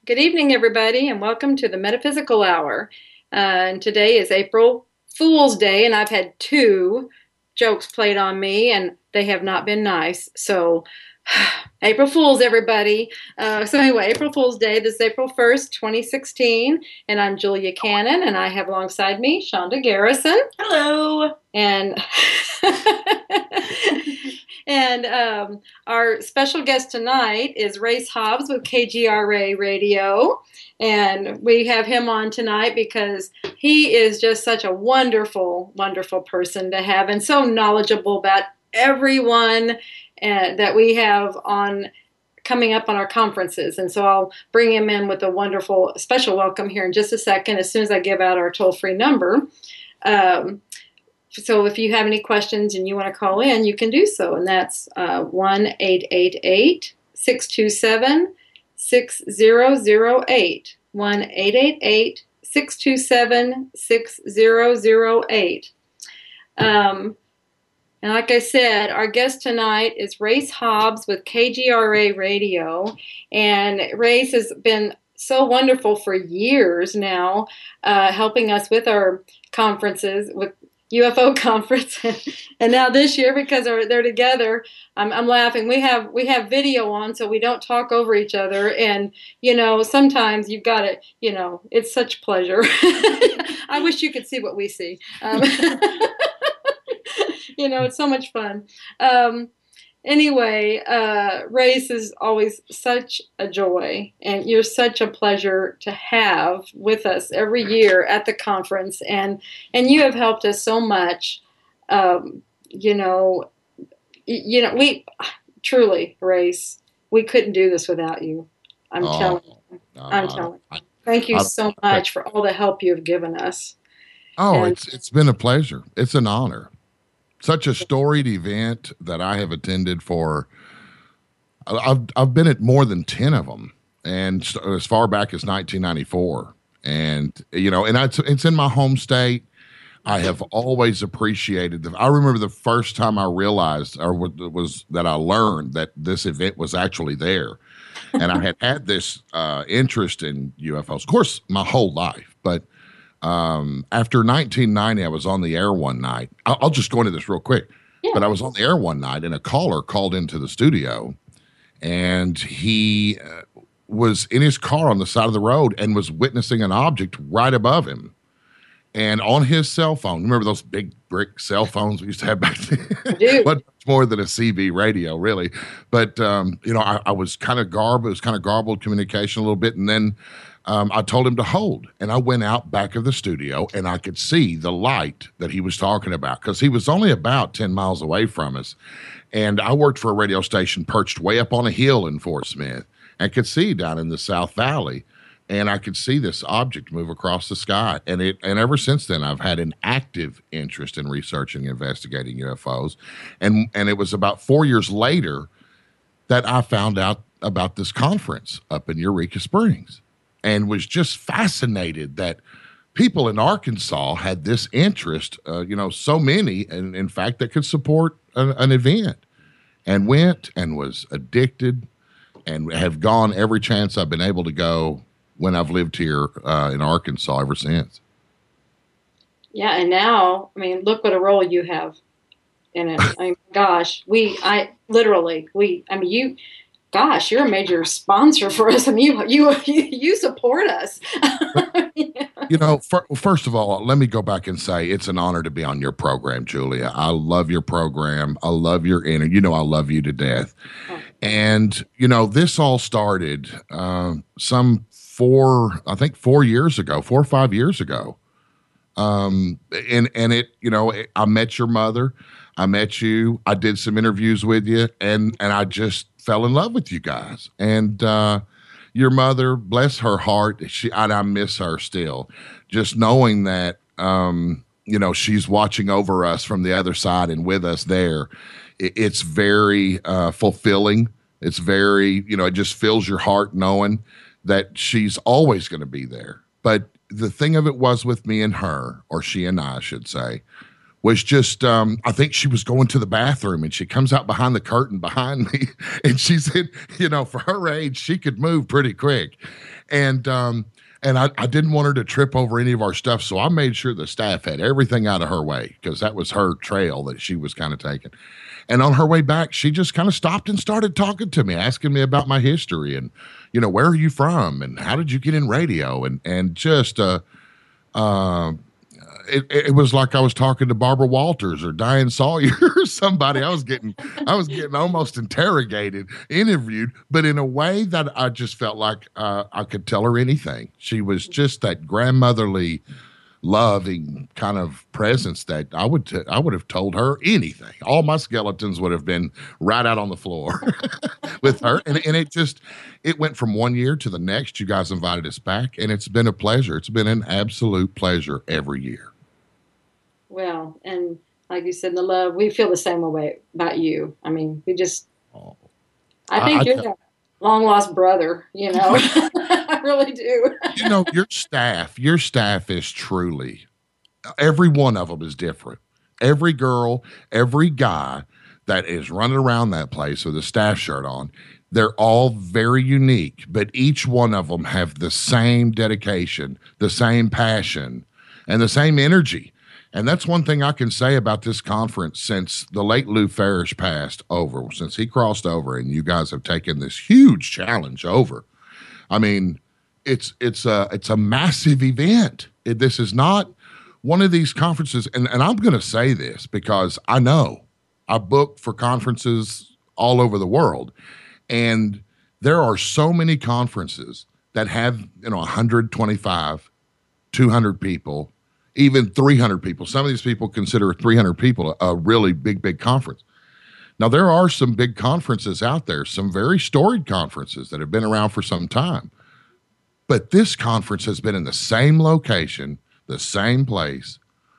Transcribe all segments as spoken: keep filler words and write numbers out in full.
Good evening, everybody, and welcome to the Metaphysical Hour. Uh, and today is April Fool's Day, and I've had two jokes played on me, and they have not been nice. So, April Fools, everybody. Uh, so, anyway, April Fool's Day. This is April first, twenty sixteen, and I'm Julia Cannon, and I have alongside me Shonda Garrison. Hello. And and um, our special guest tonight is Race Hobbs with K G R A Radio. And we have him on tonight because he is just such a wonderful, wonderful person to have and so knowledgeable about everyone uh, that we have on coming up on our conferences. And so I'll bring him in with a wonderful special welcome here in just a second as soon as I give out our toll-free number. Um, So if you have any questions and you want to call in, you can do so. And that's uh, one eight eight eight, six two seven, six zero zero eight. one eight eight eight, six two seven, six zero zero eight. Um, and like I said, our guest tonight is Race Hobbs with K G R A Radio. And Race has been so wonderful for years now, uh, helping us with our conferences, with U F O conference, and now this year because they're, they're together, I'm, I'm laughing. We have we have video on, so we don't talk over each other. And you know, sometimes you've got to, you know, it's such pleasure. I wish you could see what we see. Um, you know, it's so much fun. Um, Anyway, uh, Race is always such a joy, and you're such a pleasure to have with us every year at the conference, and and you have helped us so much. Um, you know, you know, we truly, Race, we couldn't do this without you. I'm oh, telling you. No, I'm telling you. Thank you so much for all the help you have given us. Oh, and, it's it's been a pleasure. It's an honor. Such a storied event that I have attended for. I've I've been at more than ten of them, and as far back as nineteen ninety-four. And you know, and it's it's in my home state. I have always appreciated the. I remember the first time I realized, or was that I learned that this event was actually there, and I had had this uh, interest in U F Os, of course, my whole life, but. Um, after nineteen ninety, I was on the air one night. I'll, I'll just go into this real quick. Yeah. But I was on the air one night, and a caller called into the studio, and he uh, was in his car on the side of the road and was witnessing an object right above him. And on his cell phone, remember those big brick cell phones we used to have back then? Much more than a C B radio, really. But, um, you know, I, I was kind of garbled. It was kind of garbled communication a little bit. And then Um, I told him to hold, and I went out back of the studio, and I could see the light that he was talking about because he was only about ten miles away from us. And I worked for a radio station perched way up on a hill in Fort Smith and could see down in the South Valley, and I could see this object move across the sky. And it, and ever since then, I've had an active interest in researching and investigating U F Os. And, and it was about four years later that I found out about this conference up in Eureka Springs. And was just fascinated that people in Arkansas had this interest, uh, you know, so many, and in fact, that could support an, an event, and went and was addicted and have gone every chance I've been able to go when I've lived here uh, in Arkansas ever since. Yeah, and now, I mean, look what a role you have in it. I mean, gosh, we, I literally, we, I mean, you, gosh, you're a major sponsor for us. I mean, you you you support us. Yeah. You know, for, first of all, let me go back and say it's an honor to be on your program, Julia. I love your program. I love your inner. You know, I love you to death. Oh. And you know, this all started uh, some four, I think, four years ago, four or five years ago. Um, and and it, you know, I met your mother. I met you. I did some interviews with you, and and I just fell in love with you guys. And uh, your mother, bless her heart, she and I miss her still. Just knowing that, um, you know, she's watching over us from the other side and with us there, it, it's very uh, fulfilling. It's very, you know, it just fills your heart knowing that she's always going to be there. But the thing of it was with me and her, or she and I, I should say, was just, um, I think she was going to the bathroom, and she comes out behind the curtain behind me, and she said, you know, for her age, she could move pretty quick. and um, and I, I didn't want her to trip over any of our stuff, so I made sure the staff had everything out of her way because that was her trail that she was kind of taking. And on her way back, she just kind of stopped and started talking to me, asking me about my history and, you know, where are you from and how did you get in radio and and just uh, uh, it, it was like I was talking to Barbara Walters or Diane Sawyer or somebody. I was getting I was getting almost interrogated, interviewed, but in a way that I just felt like uh, I could tell her anything. She was just that grandmotherly, loving kind of presence that I would t- I would have told her anything. All my skeletons would have been right out on the floor with her. And, and it just it went from one year to the next. You guys invited us back, and it's been a pleasure. It's been an absolute pleasure every year. Well, and like you said, the love, we feel the same way about you. I mean, we just, Oh, I think I, you're I, that long lost brother, you know, I really do. you know, your staff, your staff is truly, every one of them is different. Every girl, every guy that is running around that place with a staff shirt on, they're all very unique, but each one of them have the same dedication, the same passion, and the same energy. And that's one thing I can say about this conference since the late Lou Farish passed over, since he crossed over and you guys have taken this huge challenge over. I mean, it's it's a it's a massive event. It, this is not one of these conferences, and, and I'm going to say this because I know I book for conferences all over the world, and there are so many conferences that have, you know, one hundred twenty-five, two hundred people, even three hundred people. Some of these people consider three hundred people a, a really big, big conference. Now, there are some big conferences out there, some very storied conferences that have been around for some time. But this conference has been in the same location, the same place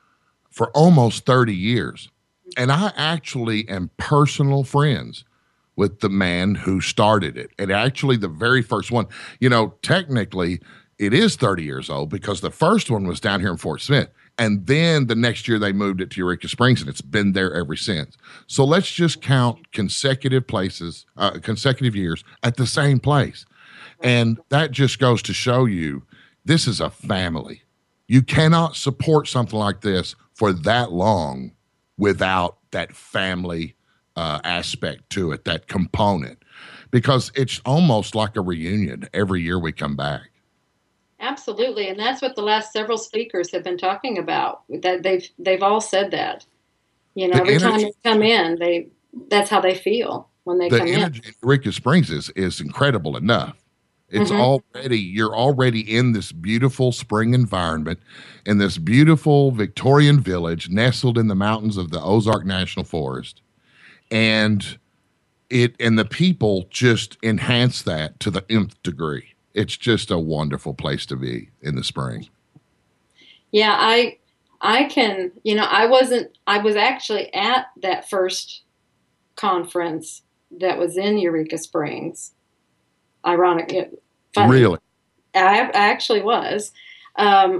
for almost thirty years. And I actually am personal friends with the man who started it. And actually the very first one, you know, technically it is thirty years old because the first one was down here in Fort Smith. And then the next year they moved it to Eureka Springs, and it's been there ever since. So let's just count consecutive places, uh, consecutive years at the same place. And that just goes to show you this is a family. You cannot support something like this for that long without that family uh, aspect to it, that component, because it's almost like a reunion every year we come back. Absolutely, and that's what the last several speakers have been talking about. That they've they've all said that. You know, the every energy, time they come in, they that's how they feel when they the come energy in. in Eureka Springs is is incredible enough. It's mm-hmm. already you're already in this beautiful spring environment, in this beautiful Victorian village nestled in the mountains of the Ozark National Forest, and it and the people just enhance that to the nth degree. It's just a wonderful place to be in the spring. Yeah, I I can, you know, I wasn't, I was actually at that first conference that was in Eureka Springs. Ironic. Funny. Really? I, I actually was. Um,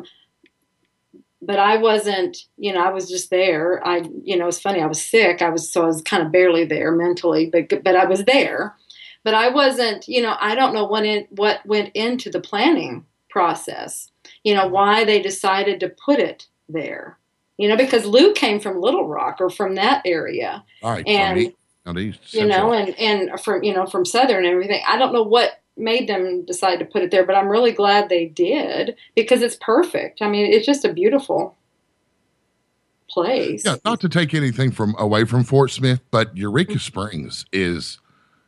but I wasn't, you know, I was just there. I, you know, it's funny. I was sick. I was, so I was kind of barely there mentally, but, but I was there. But I wasn't, you know, I don't know what in, what went into the planning process, you know, why they decided to put it there, you know, because Lou came from Little Rock or from that area. All right. And, from east, east, you know, and, and from, you know, from Southern and everything. I don't know what made them decide to put it there, but I'm really glad they did because it's perfect. I mean, it's just a beautiful place. Yeah. Not to take anything from away from Fort Smith, but Eureka Springs is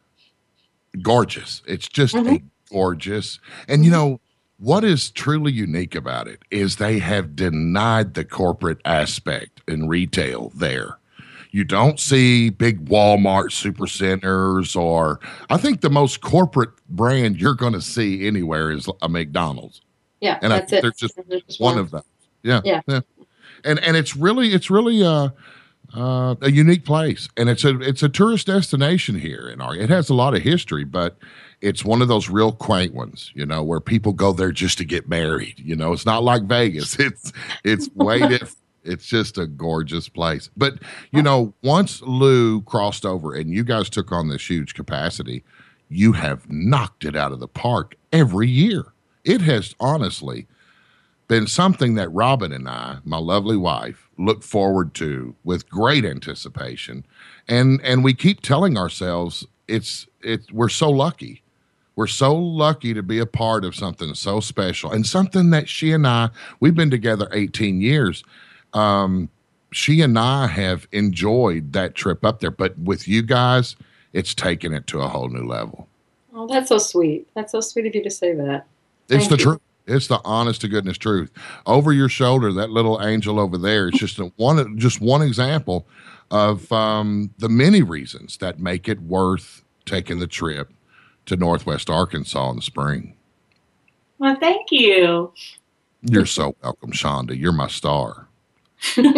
gorgeous. It's just mm-hmm. a gorgeous. And you know, what is truly unique about it is they have denied the corporate aspect in retail there. You don't see big Walmart supercenters, or I think the most corporate brand you're going to see anywhere is a McDonald's. Yeah, and that's I think it. they're just, just one one of them. Yeah, yeah, yeah. And and it's really it's really uh Uh, a unique place, and it's a it's a tourist destination here in our. It has a lot of history, but it's one of those real quaint ones, you know, where people go there just to get married. You know, it's not like Vegas. It's it's way different. It's just a gorgeous place. But you know, once Lou crossed over and you guys took on this huge capacity, you have knocked it out of the park every year. it has honestly been something that Robin and I, my lovely wife, look forward to with great anticipation. And and we keep telling ourselves it's it we're so lucky. We're so lucky to be a part of something so special and something that she and I, we've been together eighteen years. Um, she and I have enjoyed that trip up there, but with you guys, it's taken it to a whole new level. Oh, that's so sweet. That's so sweet of you to say that. It's Thank the you. truth. It's the honest to goodness truth. Over your shoulder, that little angel over there, it's just a, one, just one example of um, the many reasons that make it worth taking the trip to Northwest Arkansas in the spring. Well, thank you. You're so welcome, Shonda. You're my star. I'm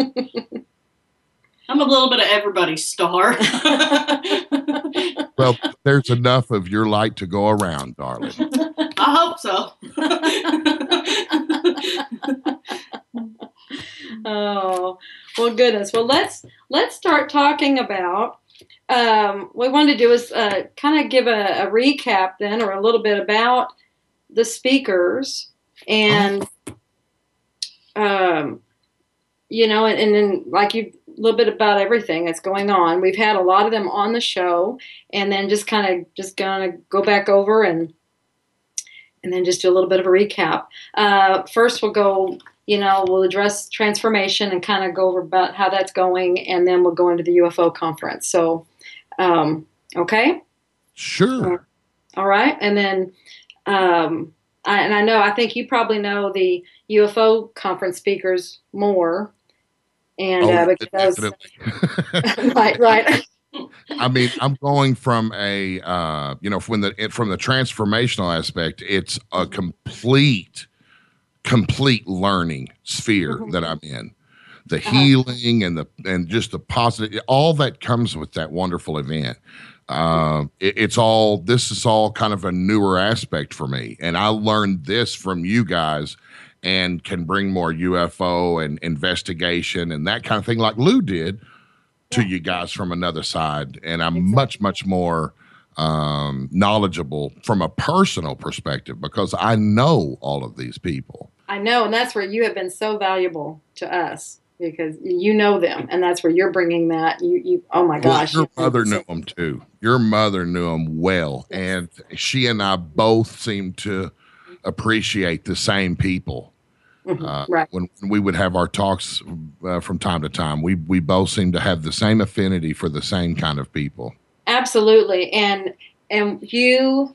a little bit of everybody's star. Well, there's enough of your light to go around, darling. I hope so. Oh, well, goodness. Well, let's let's start talking about. Um, what we wanted to do is uh, kind of give a, a recap then, or a little bit about the speakers, and um, you know, and, and then like you a little bit about everything that's going on. We've had a lot of them on the show, and then just kind of just gonna go back over and and then just do a little bit of a recap. Uh, first, we'll go. You know, we'll address transformation and kind of go over about how that's going, and then we'll go into the U F O conference. So, um, okay, Sure. all right, and then, um, I, and I know I think you probably know the U F O conference speakers more, and Oh, uh, because definitely. right, right, I mean, I'm going from a, uh, you know, from the from the transformational aspect, it's a complete, complete learning sphere Mhm. that I'm in. The Uh-huh. healing and the and just the positive, all that comes with that wonderful event. Uh, it, it's all this is all kind of a newer aspect for me, and I learned this from you guys, and can bring more U F O and investigation and that kind of thing, like Lou did to Yeah. you guys from another side. And I'm Exactly. much, much more um, knowledgeable from a personal perspective because I know all of these people. I know, and that's where you have been so valuable to us because you know them, and that's where you're bringing that. You, you, oh my Well, gosh, your you've been mother so- knew them too. Your mother knew them well, and she and I both seem to appreciate the same people. Mhm, Uh, right. when, when we would have our talks uh, from time to time, we we both seem to have the same affinity for the same kind of people. Absolutely, and and you,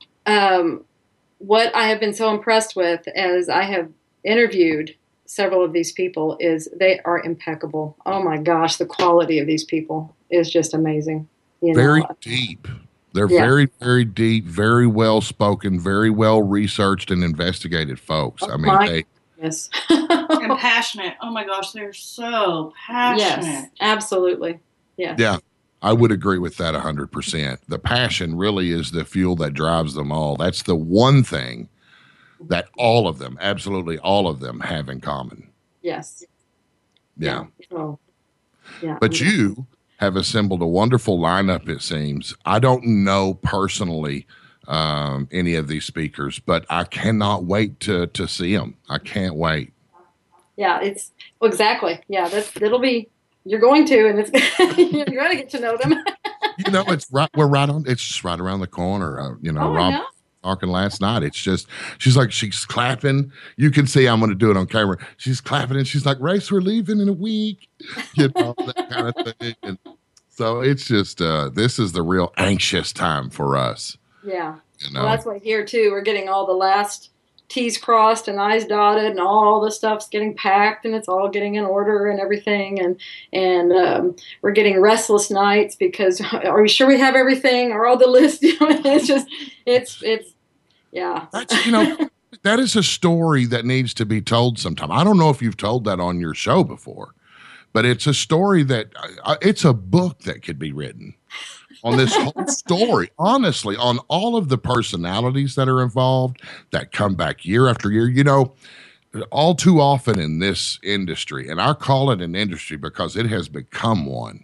um, what I have been so impressed with as I have interviewed several of these people is they are impeccable. Oh my gosh, the quality of these people is just amazing. You Very know, deep. They're Yeah. very, very deep, very well spoken, very well researched and investigated folks. Oh I mean, my they yes, And passionate. Oh my gosh, they're so passionate. yes, absolutely, yes. Yeah, I would agree with that one hundred percent. The passion really is the fuel that drives them all. That's the one thing that all of them, absolutely all of them, have in common. Yes. Yeah. Oh, yeah. But you have assembled a wonderful lineup, it seems. I don't know personally um, any of these speakers, but I cannot wait to to see them. I can't wait. Yeah, it's well, exactly. Yeah, that's it'll be. You're going to, and it's you're going to get to know them. You know, it's right. We're right on. It's just right around the corner. Uh, you know, Oh, I Rob know. talking last night. It's just she's like she's clapping. You can see I'm going to do it on camera. She's clapping and she's like, "Race, we're leaving in a week." You know, that kind of thing. And so it's just uh, this is the real anxious time for us. Yeah. You know, Well, that's why here too we're getting all the last T's crossed and I's dotted, and all the stuff's getting packed, and it's all getting in order and everything, and and um, we're getting restless nights because are we sure we have everything? Are all the lists? You know, it's just it's it's yeah. that's you know that is a story that needs to be told sometime. I don't know if you've told that on your show before, but it's a story that uh, it's a book that could be written on this whole story, honestly, on all of the personalities that are involved that come back year after year. You know, all too often in this industry, and I call it an industry because it has become one.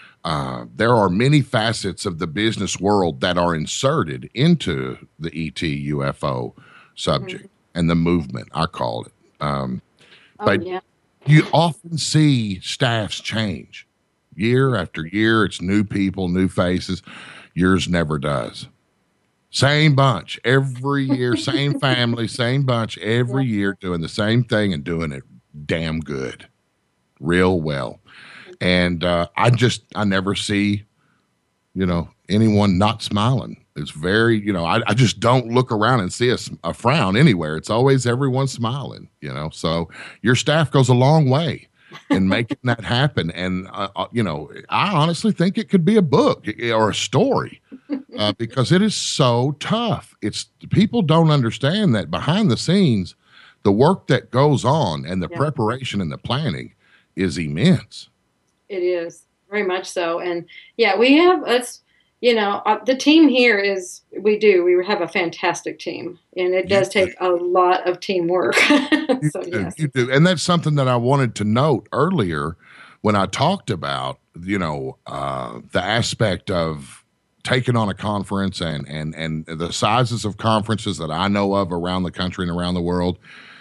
Uh, there are many facets of the business world that are inserted into the E T U F O subject mm-hmm. and the movement, I call it. Um, oh, but yeah. you often see staffs change year after year. It's new people, new faces. Yours never does. Same bunch every year, same family, same bunch every year, doing the same thing and doing it damn good, real well. And uh, I just, I never see, you know, anyone not smiling. It's very, you know, I, I just don't look around and see a, a frown anywhere. It's always everyone smiling, you know. So your staff goes a long way in making that happen. And, uh, uh, you know, I honestly think it could be a book or a story uh, because it is so tough. It's people don't understand that behind the scenes, the work that goes on and the yeah. preparation and the planning is immense. It is very much so. And yeah, we have, it's, you know, uh, the team here is, we do, we have a fantastic team, and it does take a lot of teamwork. You, so, do, yes. you do. And that's something that I wanted to note earlier when I talked about, you know, uh, the aspect of taking on a conference and, and, and the sizes of conferences that I know of around the country and around the world.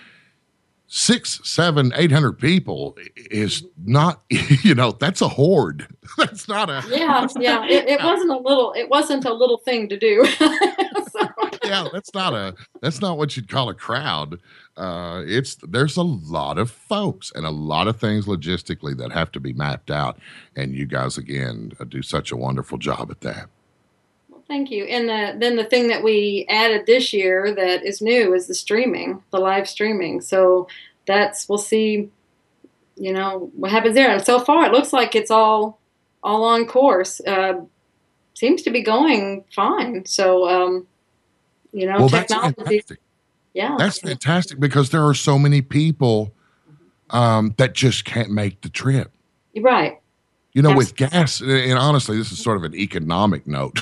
Six, seven, eight hundred people is not, you know, that's a horde. That's not a. Yeah, yeah. It, it wasn't a little. It wasn't a little thing to do. so. Yeah, that's not a. That's not what you'd call a crowd. Uh, it's there's a lot of folks and a lot of things logistically that have to be mapped out, and you guys again do such a wonderful job at that. Thank you. And the, then the thing that we added this year that is new is the streaming, the live streaming. So that's, we'll see, you know, what happens there. And so far, it looks like it's all, all on course. Uh, seems to be going fine. So, um, you know, well, technology. That's yeah. That's fantastic because there are so many people um, that just can't make the trip. Right. You know, with gas, and honestly, this is sort of an economic note.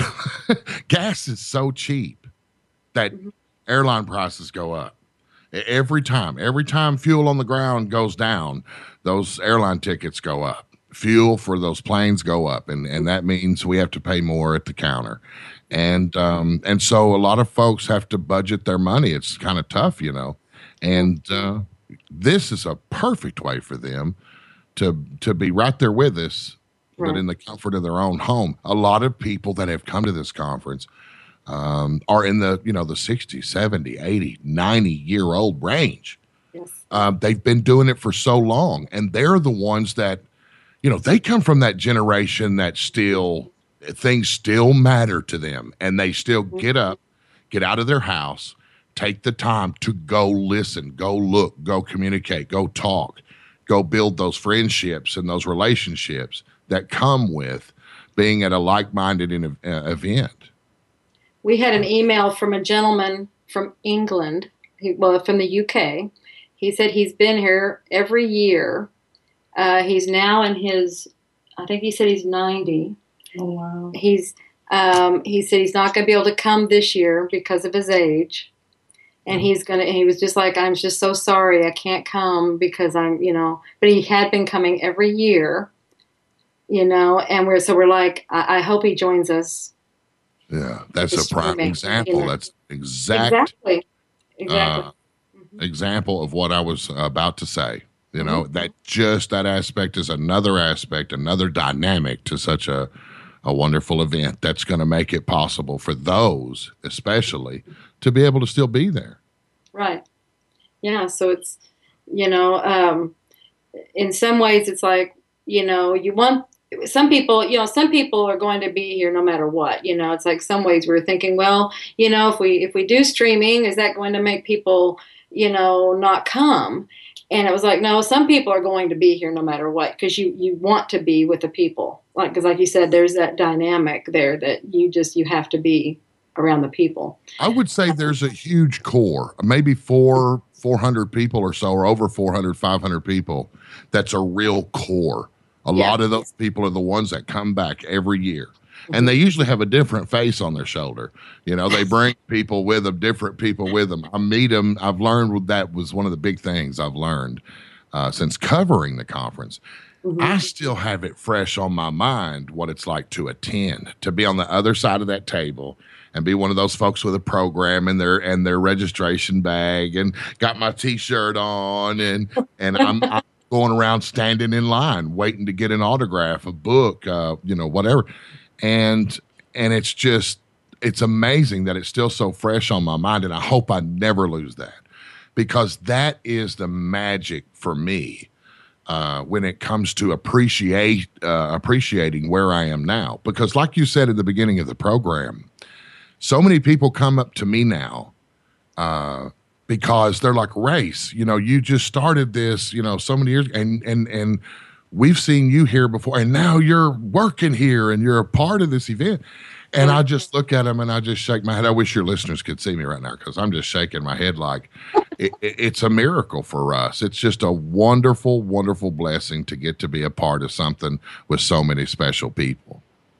Gas is so cheap that mm-hmm. airline prices go up. Every time, every time fuel on the ground goes down, those airline tickets go up. Fuel for those planes go up, and, and that means we have to pay more at the counter. And um, and so a lot of folks have to budget their money. It's kind of tough, you know. And uh, this is a perfect way for them to to be right there with us, right. but in the comfort of their own home. A lot of people that have come to this conference um, are in the, you know, the sixty, seventy, eighty, ninety year old range. Yes. Um, they've been doing it for so long, and they're the ones that, you know, they come from that generation that still, things still matter to them, and they still mm-hmm. get up, get out of their house, take the time to go listen, go look, go communicate, go talk. Go build those friendships and those relationships that come with being at a like-minded in, uh, event. We had an email from a gentleman from England, he, well, from the U K. He said he's been here every year. Uh, he's now in his, I think he said he's ninety. Oh, wow. He's, um, he said he's not going to be able to come this year because of his age. And he's going to, he was just like, I'm just so sorry I can't come because I'm, you know, but he had been coming every year, you know, and we're, so we're like, I, I hope he joins us. Yeah, that's a prime example. That's exact, exactly, exactly. Uh, mm-hmm. example of what I was about to say. You know, mm-hmm. that just that aspect is another aspect, another dynamic to such a, a wonderful event that's going to make it possible for those, especially, to be able to still be there. Right. Yeah. So it's, you know, um, in some ways it's like, you know, you want some people, you know, some people are going to be here no matter what, you know, it's like some ways we're thinking, well, you know, if we, if we do streaming, is that going to make people, you know, not come? And it was like, no, some people are going to be here no matter what, because you, you want to be with the people. Like, because like you said, there's that dynamic there that you just, you have to be around the people. I would say there's a huge core, maybe four, four hundred people or so, or over four hundred, five hundred people. That's a real core. A yeah. lot of those people are the ones that come back every year. And they usually have a different face on their shoulder. You know, they bring people with them, different people with them. I meet them. I've learned that was one of the big things I've learned uh, since covering the conference. Mm-hmm. I still have it fresh on my mind what it's like to attend, to be on the other side of that table and be one of those folks with a program and their and their registration bag and got my T-shirt on and and I'm, I'm going around standing in line waiting to get an autograph, a book, uh, you know, whatever, and and it's just it's amazing that it's still so fresh on my mind, and I hope I never lose that, because that is the magic for me. Uh, when it comes to appreciate uh, appreciating where I am now, because like you said at the beginning of the program, so many people come up to me now uh, because they're like, Race, you know, you just started this, you know, so many years, and and and we've seen you here before, and now you're working here and you're a part of this event. And I just look at them and I just shake my head. I wish your listeners could see me right now, because I'm just shaking my head like it, it, it's a miracle for us. It's just a wonderful, wonderful blessing to get to be a part of something with so many special people.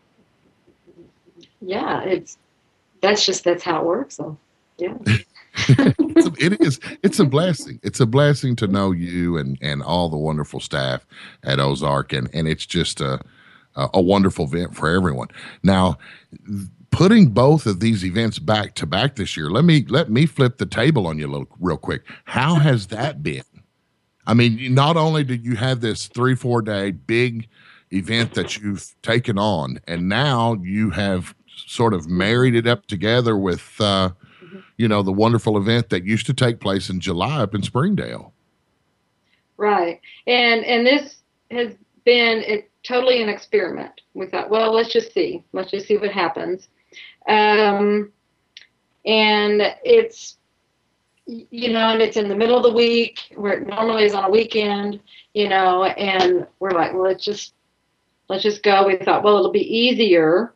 Yeah, it's that's just that's how it works. So, yeah. it's a, it is. It's a blessing. It's a blessing to know you and and all the wonderful staff at Ozark, and and it's just a a wonderful event for everyone. Now, putting both of these events back to back this year, let me let me flip the table on you a little real quick. How has that been? I mean, not only did you have this three, four day big event that you've taken on, and now you have sort of married it up together with, uh, mm-hmm. you know, the wonderful event that used to take place in July up in Springdale. Right. And, and this has been it, totally an experiment. We thought, well, let's just see. Let's just see what happens. Um, and it's, you know, and it's in the middle of the week where it normally is on a weekend, you know, and we're like, well, let's just, let's just go. We thought, well, it'll be easier.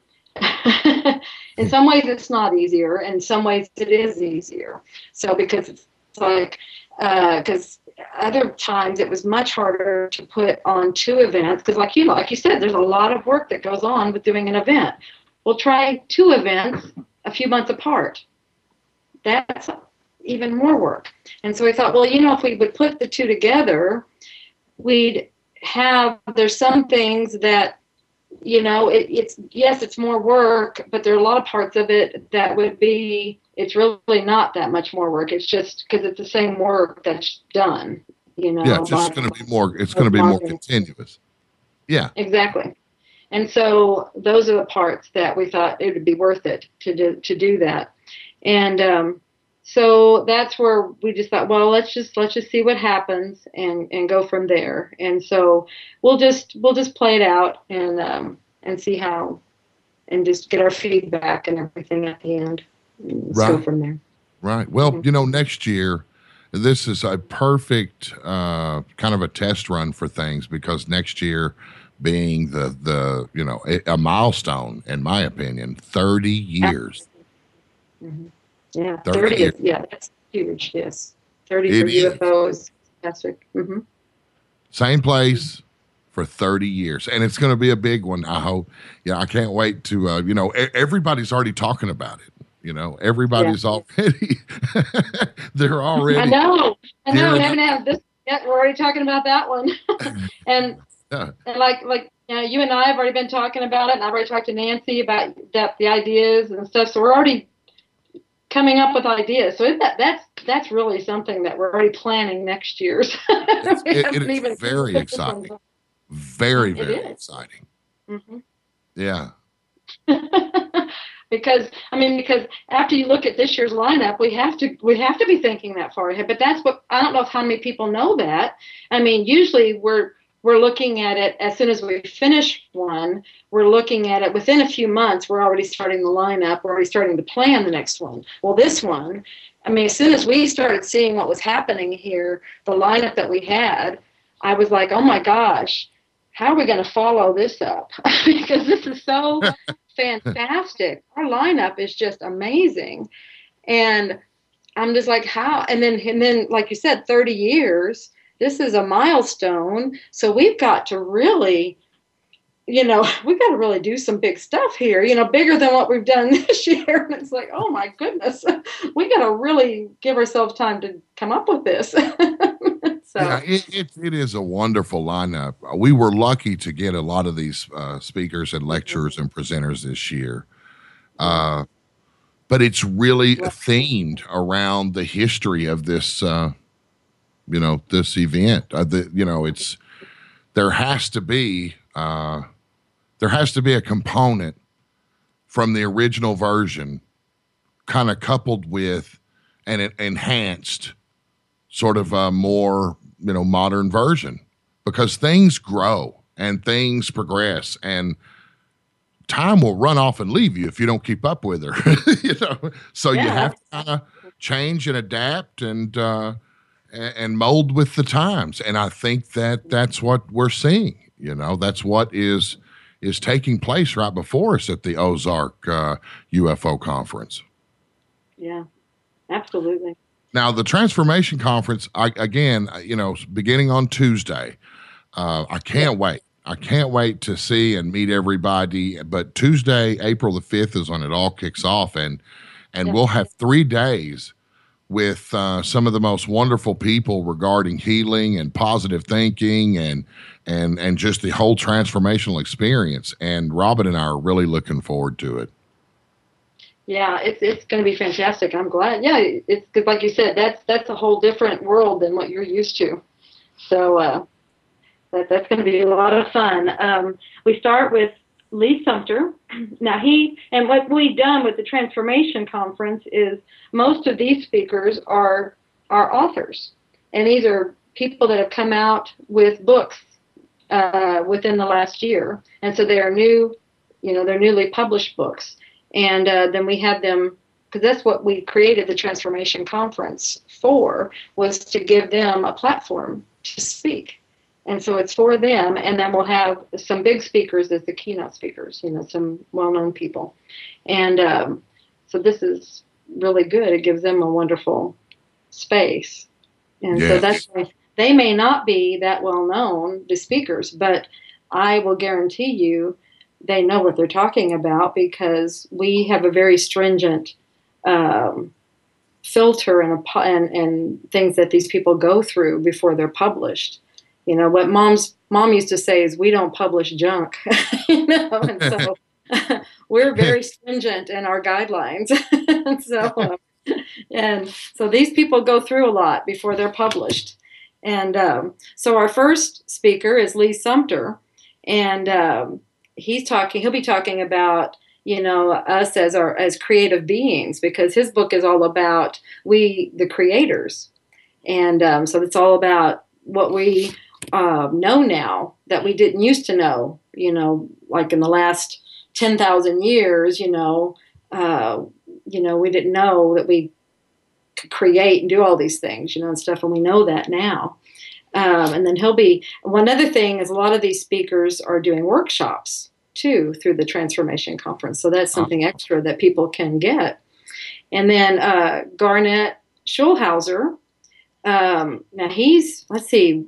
In some ways it's not easier. In some ways it is easier. So because it's like, uh, cause other times it was much harder to put on two events. Cause like you, like you said, there's a lot of work that goes on with doing an event. We'll try two events a few months apart. That's even more work. And so we thought, well, you know, if we would put the two together, we'd have, there's some things that, you know, it, it's, yes, it's more work, but there are a lot of parts of it that would be, it's really not that much more work. It's just because it's the same work that's done, you know. Yeah, it's just going to be more, it's going to be more continuous. Yeah. Exactly. And so those are the parts that we thought it would be worth it to do, to do that. And, um, so that's where we just thought, well, let's just let's just see what happens and, and go from there. And so we'll just we'll just play it out and um, and see how, and just get our feedback and everything at the end. Let's right. go from there. Right. Well, Mm-hmm. you know, next year, this is a perfect uh, kind of a test run for things, because next year being the the you know a, a milestone, in my opinion, thirty years. Mm-hmm. Yeah, thirty, thirty is, yeah, that's huge, yes. thirty It for is. U F O is fantastic. Mm-hmm. Same place for thirty years. And it's going to be a big one, I hope. Yeah, I can't wait to, uh, you know, e- everybody's already talking about it. You know, everybody's yeah. already, they're already. I know, I know, we haven't up. had this yet. We're already talking about that one. and, yeah. and like, like, you know, you and I have already been talking about it, and I've already talked to Nancy about that, the ideas and stuff. So we're already coming up with ideas. So that that's that's really something that we're already planning next year. It's, it, it is very exciting. Very, very exciting. Mm-hmm. Yeah. Because I mean, because after you look at this year's lineup, we have to we have to be thinking that far ahead. But that's what I don't know if how many people know that. I mean, usually we're we're looking at it as soon as we finish one. We're looking at it within a few months. We're already starting the lineup. We're already starting to plan the next one. Well, this one, I mean, as soon as we started seeing what was happening here, the lineup that we had, I was like, oh my gosh, how are we going to follow this up? Because this is so fantastic. Our lineup is just amazing. And I'm just like, how? And then, and then, like you said, thirty years. This is a milestone, so we've got to really, you know, we've got to really do some big stuff here, you know, bigger than what we've done this year. And it's like, oh my goodness, we got to really give ourselves time to come up with this. So yeah, it, it it is a wonderful lineup. We were lucky to get a lot of these uh, speakers and lecturers and presenters this year. Uh, but it's really themed around the history of this, uh, you know, this event. Uh, the, you know, it's there has to be uh, there has to be a component from the original version, kind of coupled with an enhanced, sort of a more, you know, modern version, because things grow and things progress, and time will run off and leave you if you don't keep up with her. You know, so yeah. You have to kind of change and adapt and uh, and mold with the times. And I think that that's what we're seeing. You know, that's what is is taking place right before us at the Ozark uh, U F O conference. Yeah, absolutely. Now, the Transformation Conference, I, again, you know, beginning on Tuesday, uh, I can't yeah. wait. I can't wait to see and meet everybody. But Tuesday, April the fifth is when it all kicks off. And and yeah. we'll have three days with uh, some of the most wonderful people regarding healing and positive thinking and and and just the whole transformational experience. And Robin and I are really looking forward to it. Yeah, it's it's going to be fantastic. I'm glad. Yeah, it's because, like you said, that's that's a whole different world than what you're used to. So uh, that that's going to be a lot of fun. Um, we start with Lee Sumter. Now he and what we've done with the Transformation Conference is most of these speakers are are authors, and these are people that have come out with books uh, within the last year, and so they are new, you know, they're newly published books. And uh, then we have them, because that's what we created the Transformation Conference for, was to give them a platform to speak. And so it's for them, and then we'll have some big speakers as the keynote speakers, you know, some well-known people. And um, so this is really good. It gives them a wonderful space. And yes. so that's why they may not be that well-known, the speakers, but I will guarantee you they know what they're talking about, because we have a very stringent um, filter and, a, and and things that these people go through before they're published. You know, what mom's mom used to say is, we don't publish junk. You know, and so we're very stringent in our guidelines. And so uh, and so these people go through a lot before they're published. And um, so our first speaker is Lee Sumter, and um, he's talking, he'll be talking about, you know, us as our, as creative beings, because his book is all about we, the creators. And um, so it's all about what we uh, know now that we didn't used to know, you know, like in the last ten thousand years, you know, uh, you know, we didn't know that we could create and do all these things, you know, and stuff. And we know that now. Um, and then he'll be, one other thing is a lot of these speakers are doing workshops too through the Transformation Conference. So that's something extra that people can get. And then uh, Garnett Schulhauser, um, now he's, let's see,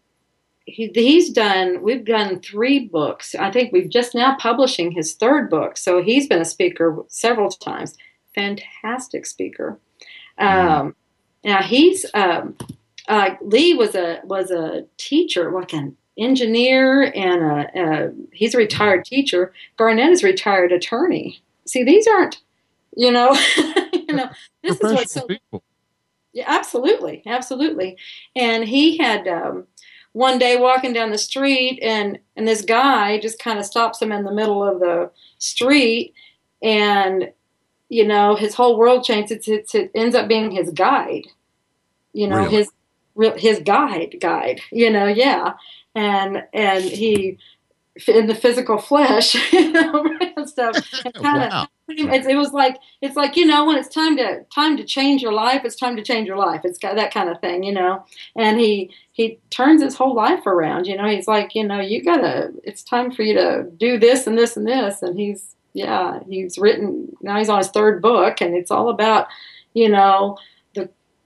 he, he's done, we've done three books. I think we've just now publishing his third book. So he's been a speaker several times. Fantastic speaker. Um, now he's, um, uh, Lee was a, was a teacher, like an engineer, and a, a, he's a retired teacher. Garnett is a retired attorney. See, these aren't, you know, you know, this is what's so, people. Yeah, absolutely, absolutely. And he had um, one day walking down the street, and and this guy just kind of stops him in the middle of the street, and you know, his whole world changes. It's, it's, it ends up being his guide, you know, really? his his guide guide, you know, yeah. And and he, in the physical flesh, you know, and stuff. And kind of, wow. it, it was like it's like you know, when it's time to time to change your life, it's time to change your life. It's got that kind of thing, you know. And he he turns his whole life around. You know, he's like, you know, you gotta. It's time for you to do this and this and this. And he's yeah, he's written now. He's on his third book, and it's all about, you know, the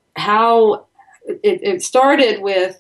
how it, it started with.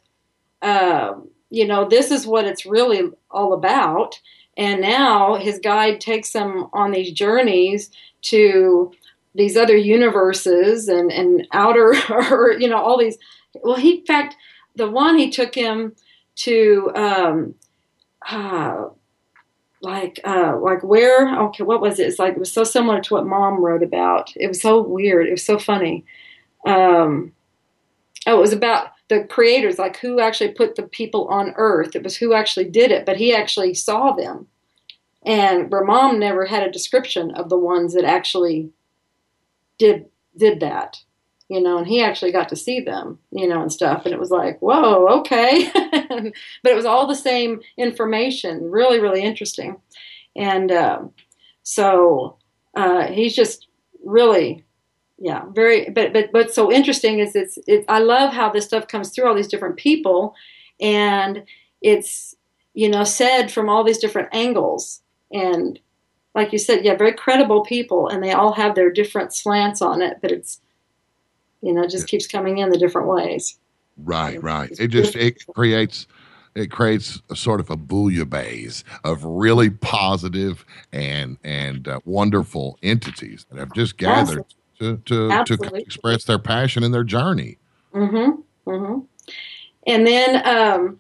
Um, You know, this is what it's really all about. And now his guide takes him on these journeys to these other universes and, and outer, or, you know, all these. Well, he, in fact, the one he took him to, um, uh, like uh like where okay what was it? It's like it was so similar to what Mom wrote about. It was so weird. It was so funny. Um, oh, it was about the creators, like who actually put the people on Earth. It was who actually did it, but he actually saw them. And where Mom never had a description of the ones that actually did did that, you know, and he actually got to see them, you know, and stuff. And it was like, whoa, okay. But it was all the same information, really, really interesting. And um, so uh, he's just really, yeah, very, but, but what's so interesting is it's, it's, I love how this stuff comes through all these different people, and it's, you know, said from all these different angles. And like you said, yeah, very credible people, and they all have their different slants on it, but it's, you know, it just keeps coming in the different ways. Right, right. It just, it creates, it creates a sort of a bouillabaisse of really positive and, and uh, wonderful entities that have just gathered to, to, to express their passion and their journey. Mm-hmm. Mm-hmm. And then, um,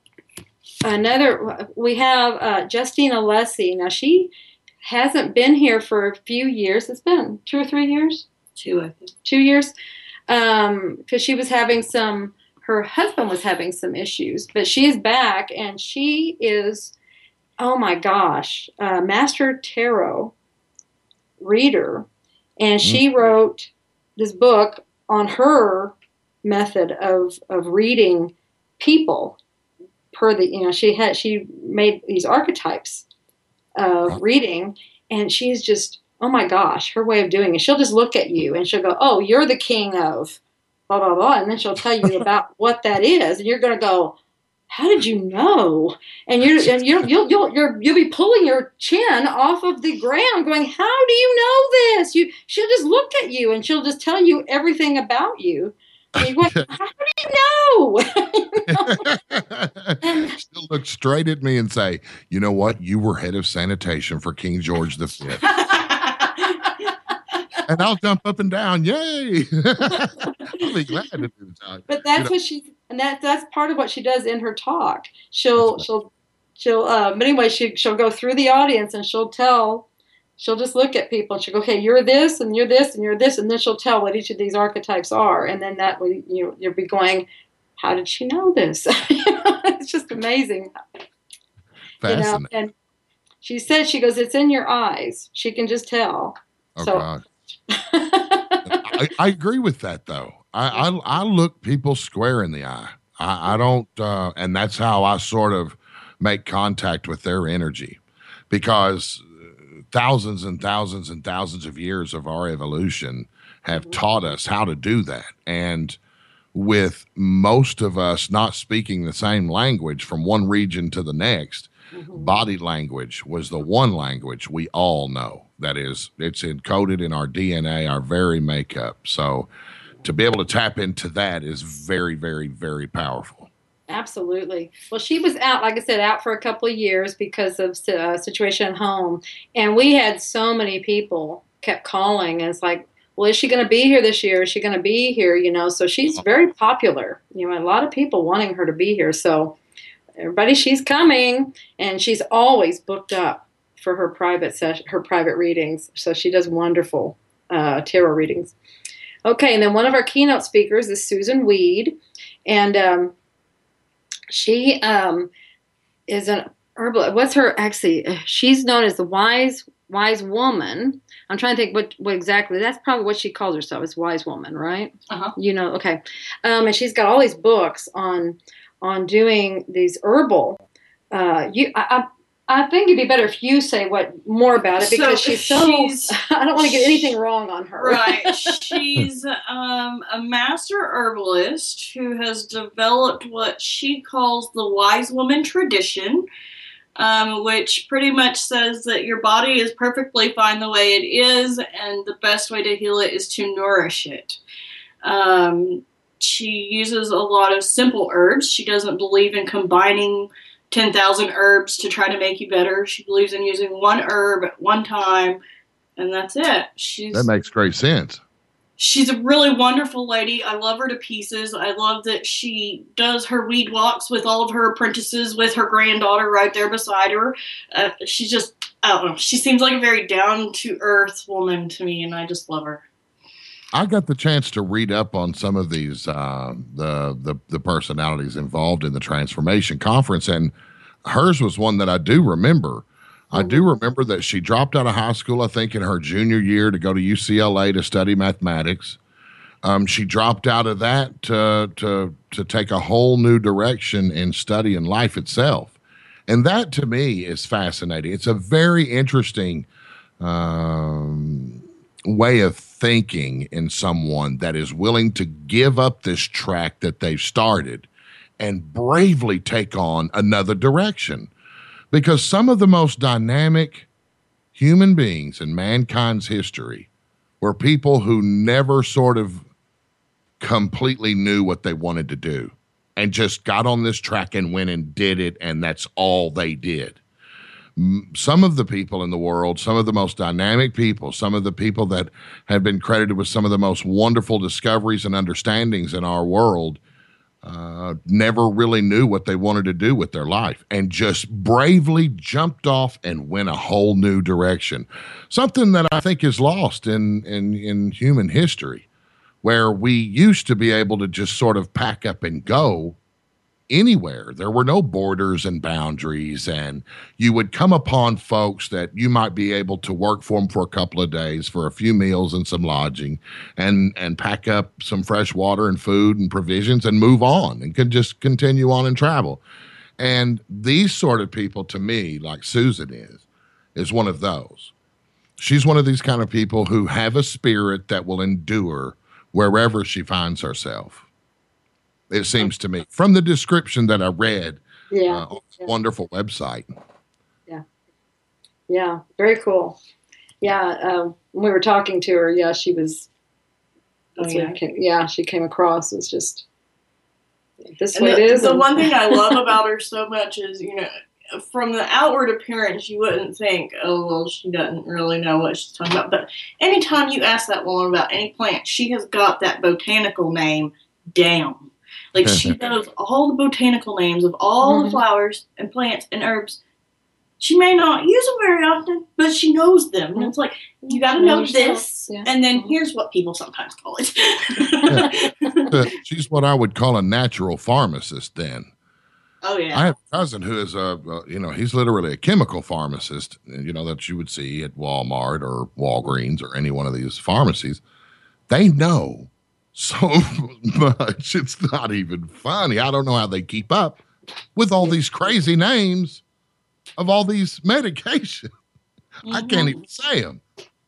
another, we have uh, Justine Alessi. Now, she hasn't been here for a few years. It's been two or three years? Two, I think. Two years. Um, because she was having some, her husband was having some issues, but she is back, and she is, oh my gosh, a master tarot reader. And she wrote this book on her method of, of reading people. Per the, you know, she had, she made these archetypes of reading, and she's just, oh my gosh, her way of doing it. She'll just look at you and she'll go, oh, you're the king of blah, blah, blah. And then she'll tell you about what that is. And you're going to go, how did you know? And you're, and you'll, you'll, you'll, you're, you'll be pulling your chin off of the ground going, how do you know this? You, she'll just look at you and she'll just tell you everything about you. And you're going, how do you know? You know? She'll look straight at me and say, you know what? You were head of sanitation for King George the Fifth. And I'll jump up and down. Yay. I'll be glad to do that. But that's you know. what she, and that, that's part of what she does in her talk. She'll, right. she'll, she'll, uh, but anyway, she, she'll go through the audience and she'll tell, she'll just look at people and she'll go, okay, you're this and you're this and you're this. And then she'll tell what each of these archetypes are. And then that way you, you'll be going, how did she know this? It's just amazing. You know, and she said, she goes, it's in your eyes. She can just tell. Oh, so, God. I, I agree with that, though. I, I, I look people square in the eye. I, I don't, uh, and that's how I sort of make contact with their energy, because thousands and thousands and thousands of years of our evolution have mm-hmm. taught us how to do that. And with most of us not speaking the same language from one region to the next, mm-hmm. body language was the one language we all know. That is, it's encoded in our D N A, our very makeup. So to be able to tap into that is very, very, very powerful. Absolutely. Well, she was out, like I said, out for a couple of years because of a uh, situation at home. And we had so many people kept calling. And it's like, well, is she going to be here this year? Is she going to be here? You know, so she's very popular. You know, a lot of people wanting her to be here. So everybody, she's coming, and she's always booked up for her private session, her private readings. So she does wonderful uh, tarot readings. Okay, and then one of our keynote speakers is Susan Weed, and um, she um, is an herbal. What's her actually? She's known as the wise wise woman. I'm trying to think what, what exactly. That's probably what she calls herself, is wise woman, right? Uh-huh. You know, okay. Um, and she's got all these books on on doing these herbal. Uh, you, I, I I think it'd be better if you say what more about it, because so she's so. She's, I don't want to get anything wrong on her. Right. She's um, a master herbalist who has developed what she calls the wise woman tradition, um, which pretty much says that your body is perfectly fine the way it is, and the best way to heal it is to nourish it. Um, she uses a lot of simple herbs. She doesn't believe in combining ten thousand herbs to try to make you better. She believes in using one herb at one time, and that's it. She's That makes great sense. she's a really wonderful lady. I love her to pieces. I love that she does her weed walks with all of her apprentices with her granddaughter right there beside her. Uh, she's just, I don't know, she seems like a very down-to-earth woman to me, and I just love her. I got the chance to read up on some of these, uh, the, the the personalities involved in the Transformation Conference, and hers was one that I do remember. Mm-hmm. I do remember that she dropped out of high school, I think, in her junior year to go to U C L A to study mathematics. Um, she dropped out of that to, to, to take a whole new direction in studying life itself. And that, to me, is fascinating. It's a very interesting um, way of thinking in someone that is willing to give up this track that they've started and bravely take on another direction. Because some of the most dynamic human beings in mankind's history were people who never sort of completely knew what they wanted to do and just got on this track and went and did it, and that's all they did. Some of the people in the world, some of the most dynamic people, some of the people that have been credited with some of the most wonderful discoveries and understandings in our world, uh, never really knew what they wanted to do with their life and just bravely jumped off and went a whole new direction. Something that I think is lost in, in, in human history, where we used to be able to just sort of pack up and go anywhere. There were no borders and boundaries, and you would come upon folks that you might be able to work for them for a couple of days for a few meals and some lodging, and and pack up some fresh water and food and provisions and move on and could just continue on and travel. And these sort of people, to me, like Susan is, is one of those. She's one of these kind of people who have a spirit that will endure wherever she finds herself. It seems to me, from the description that I read yeah, uh, on yeah. a wonderful website. Yeah. Yeah. Very cool. Yeah. Um, when we were talking to her, yeah, she was, Oh, yeah. Came, yeah, she came across as just this And way the, it is. The and, one thing I love about her so much is, you know, from the outward appearance, you wouldn't think, oh, well, she doesn't really know what she's talking about. But anytime you ask that woman about any plant, she has got that botanical name down. Like, she knows all the botanical names of all mm-hmm. the flowers and plants and herbs. She may not use them very often, but she knows them. And it's like, you got to know this, yeah. and then here's what people sometimes call it. Yeah. She's what I would call a natural pharmacist then. Oh, yeah. I have a cousin who is a, uh, you know, he's literally a chemical pharmacist, you know, that you would see at Walmart or Walgreens or any one of these pharmacies. They know so much. It's not even funny. I don't know how they keep up with all these crazy names of all these medications. Mm-hmm. I can't even say them.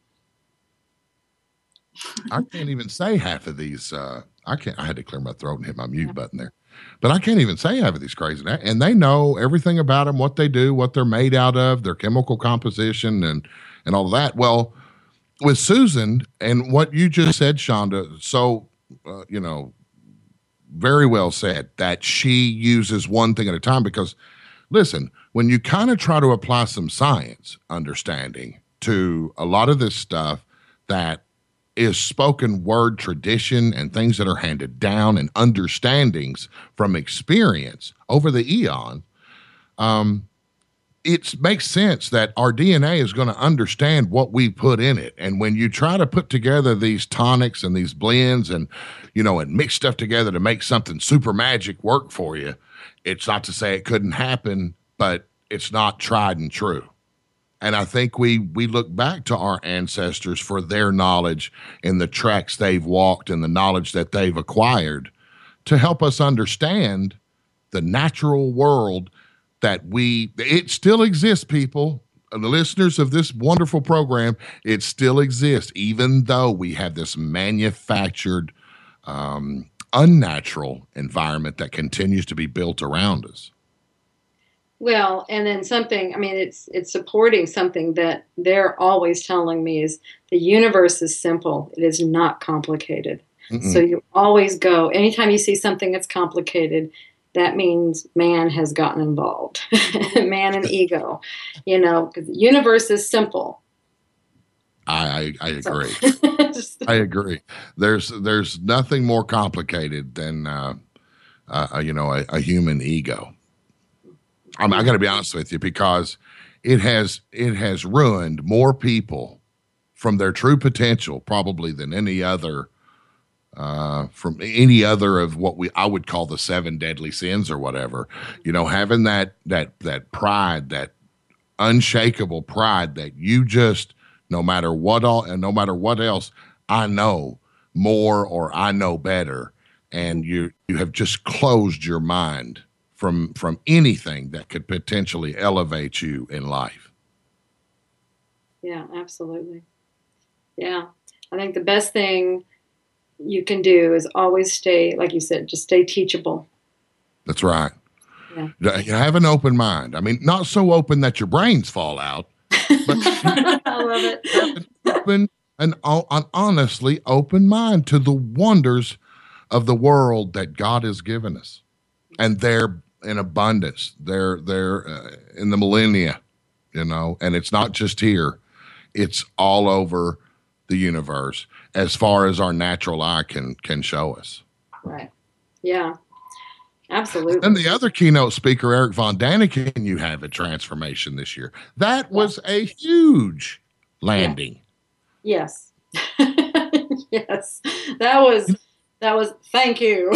I can't even say half of these. Uh, I can't, I had to clear my throat and hit my mute button there, but I can't even say half of these crazy names. And they know everything about them, what they do, what they're made out of, their chemical composition and, and all of that. Well, with Susan and what you just said, Shonda, so, uh, you know, very well said that she uses one thing at a time, because listen, when you kind of try to apply some science understanding to a lot of this stuff that is spoken word tradition and things that are handed down and understandings from experience over the eons, um, it makes sense that our D N A is going to understand what we put in it. And when you try to put together these tonics and these blends and, you know, and mix stuff together to make something super magic work for you, it's not to say it couldn't happen, but it's not tried and true. And I think we we look back to our ancestors for their knowledge and the tracks they've walked and the knowledge that they've acquired to help us understand the natural world that we, it still exists, people. The listeners of this wonderful program, it still exists, even though we have this manufactured, um, unnatural environment that continues to be built around us. Well, and then something, I mean, it's it's supporting something that they're always telling me is the universe is simple. It is not complicated. Mm-mm. So you always go, anytime you see something that's complicated, that means man has gotten involved. Man and ego, you know, because the universe is simple. I, I, I agree. Just- I agree. There's there's nothing more complicated than uh, uh, you know a, a human ego. I'm, I got to be honest with you, because it has it has ruined more people from their true potential probably than any other uh, from any other of what we I would call the seven deadly sins or whatever. You know, having that that that pride, that unshakable pride that you just no matter what all and no matter what else, I know more or I know better, and you you have just closed your mind from from anything that could potentially elevate you in life. yeah, absolutely. Yeah. I think the best thing you can do is always stay, like you said, just stay teachable. That's right. Yeah. You have an open mind. I mean, not so open that your brains fall out, but I love it. have an open an, an honestly open mind to the wonders of the world that God has given us, and they're in abundance. They're they're uh, in the millennia, you know, and it's not just here; it's all over the universe, as far as our natural eye can can show us. Right. Yeah. Absolutely. And the other keynote speaker, Eric Von Daniken, you have at Transformation this year. That was a huge landing. Yes. Yes. That was, that was, thank you.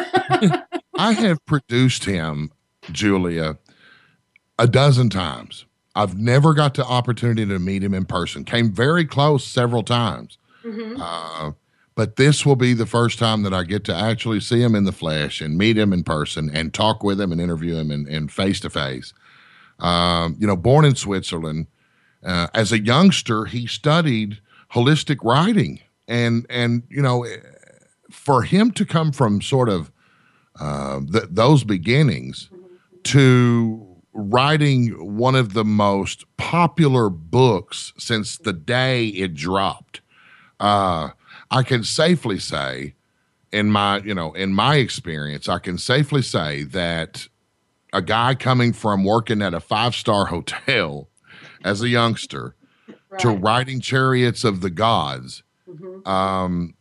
I have produced him, Julia, a dozen times. I've never got the opportunity to meet him in person. Came very close several times. Mhm. Uh, but this will be the first time that I get to actually see him in the flesh and meet him in person and talk with him and interview him in, in face-to-face. Um, you know, born in Switzerland, uh, as a youngster, he studied holistic writing. And, and you know, for him to come from sort of uh, th- those beginnings to writing one of the most popular books since the day it dropped, uh, I can safely say, in my you know in my experience, I can safely say that a guy coming from working at a five-star hotel as a youngster Right. to writing Chariots of the Gods, Mhm. um,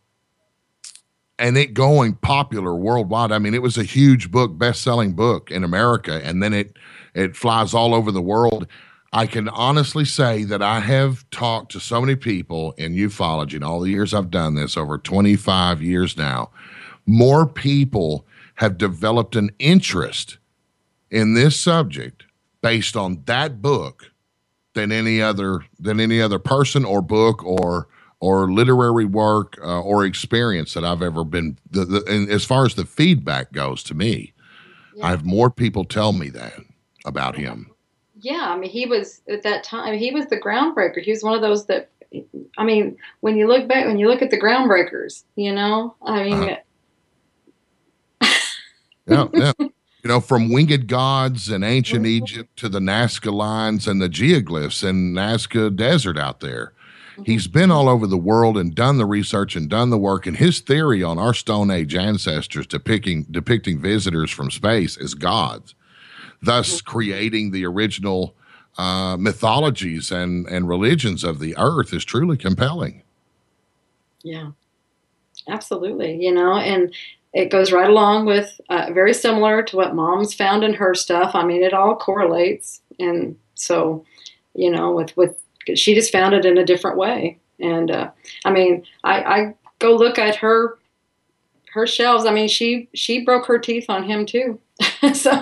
and it going popular worldwide. I mean, it was a huge book, best-selling book in America, and then it it flies all over the world. I can honestly say that I have talked to so many people in ufology in all the years I've done this, over twenty-five years now. More people have developed an interest in this subject based on that book than any other than any other person or book or or literary work uh, or experience that I've ever been. The, the, and as far as the feedback goes to me, Yeah. I have more people tell me that about him. Yeah, I mean, he was at that time. He was the groundbreaker. He was one of those that, I mean, when you look back, when you look at the groundbreakers, you know, I mean, Uh-huh. Yeah, yeah. You know, from winged gods in ancient Mhm. Egypt to the Nazca lines and the geoglyphs in Nazca Desert out there. He's been all over the world and done the research and done the work. And his theory on our Stone Age ancestors depicting depicting visitors from space as gods, thus creating the original uh, mythologies and, and religions of the earth, is truly compelling. Yeah, absolutely. You know, and it goes right along with uh, very similar to what Mom's found in her stuff. I mean, it all correlates. And so, you know, with, with, she just found it in a different way. And, uh, I mean, I, I go look at her, her shelves. I mean, she, she broke her teeth on him too. So